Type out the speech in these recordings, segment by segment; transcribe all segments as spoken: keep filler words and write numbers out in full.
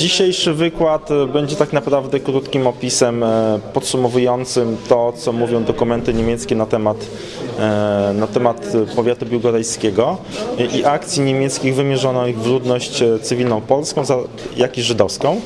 Dzisiejszy wykład będzie tak naprawdę krótkim opisem podsumowującym to, co mówią dokumenty niemieckie na temat, na temat powiatu biłgorajskiego i akcji niemieckich wymierzonych w ludność cywilną polską, jak i żydowską.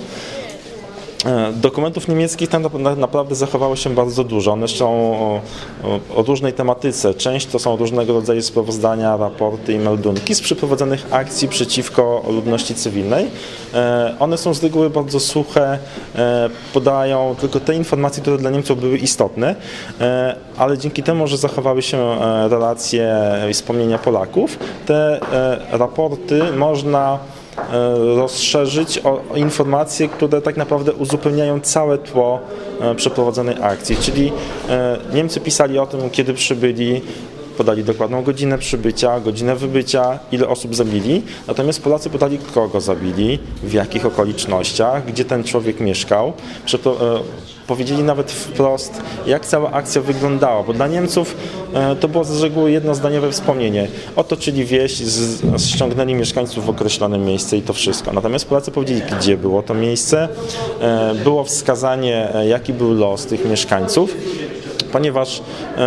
Dokumentów niemieckich tam naprawdę zachowało się bardzo dużo. One są o, o, o różnej tematyce. Część to są różnego rodzaju sprawozdania, raporty i meldunki z przeprowadzonych akcji przeciwko ludności cywilnej. One są z reguły bardzo suche, podają tylko te informacje, które dla Niemców były istotne, ale dzięki temu, że zachowały się relacje i wspomnienia Polaków, te raporty można rozszerzyć o informacje, które tak naprawdę uzupełniają całe tło przeprowadzonej akcji. Czyli Niemcy pisali o tym, kiedy przybyli, podali dokładną godzinę przybycia, godzinę wybycia, ile osób zabili, natomiast Polacy podali, kogo zabili, w jakich okolicznościach, gdzie ten człowiek mieszkał. Powiedzieli nawet wprost, jak cała akcja wyglądała, bo dla Niemców to było z reguły jednozdaniowe wspomnienie. Otoczyli wieś, ściągnęli mieszkańców w określone miejsce i to wszystko. Natomiast Polacy powiedzieli, gdzie było to miejsce, było wskazanie, jaki był los tych mieszkańców, ponieważ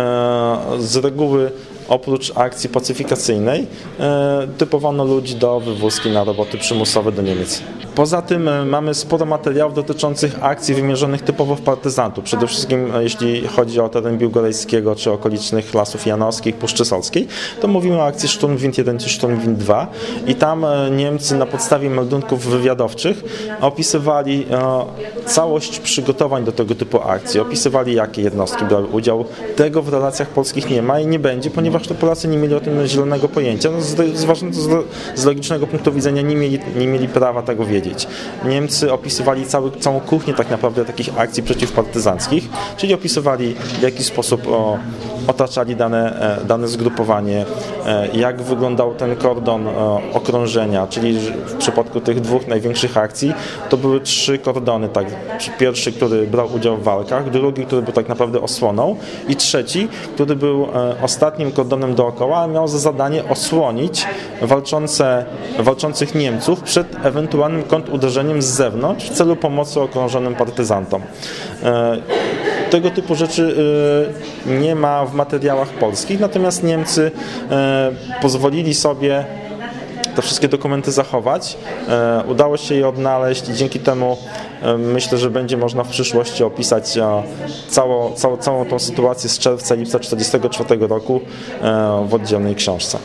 z reguły oprócz akcji pacyfikacyjnej typowano ludzi do wywózki na roboty przymusowe do Niemiec. Poza tym mamy sporo materiałów dotyczących akcji wymierzonych typowo w partyzantów. Przede wszystkim jeśli chodzi o teren Biłgorajskiego czy okolicznych Lasów Janowskich, Puszczy Solskiej, to mówimy o akcji Sturmwind jeden czy Sturmwind dwa i tam Niemcy na podstawie meldunków wywiadowczych opisywali całość przygotowań do tego typu akcji. Opisywali, jakie jednostki brały udział. Tego w relacjach polskich nie ma i nie będzie, ponieważ to Polacy nie mieli o tym zielonego pojęcia. No z, z, z, z logicznego punktu widzenia nie mieli, nie mieli prawa tego wiedzieć. Niemcy opisywali cały, całą kuchnię tak naprawdę takich akcji przeciwpartyzanckich, czyli opisywali, w jaki sposób o, otaczali dane, dane zgrupowanie, jak wyglądał ten kordon okrążenia, czyli w przypadku tych dwóch największych akcji to były trzy kordony. Tak. Pierwszy, który brał udział w walkach, drugi, który był tak naprawdę osłoną i trzeci, który był ostatnim kordonem dookoła, ale miał za zadanie osłonić walczące, walczących Niemców przed ewentualnym kontruderzeniem z zewnątrz w celu pomocy okrążonym partyzantom. Tego typu rzeczy nie ma w materiałach polskich, natomiast Niemcy pozwolili sobie te wszystkie dokumenty zachować. Udało się je odnaleźć i dzięki temu myślę, że będzie można w przyszłości opisać całą, całą, całą tą sytuację z czerwca, lipca tysiąc dziewięćset czterdziestego czwartego roku w oddzielnej książce.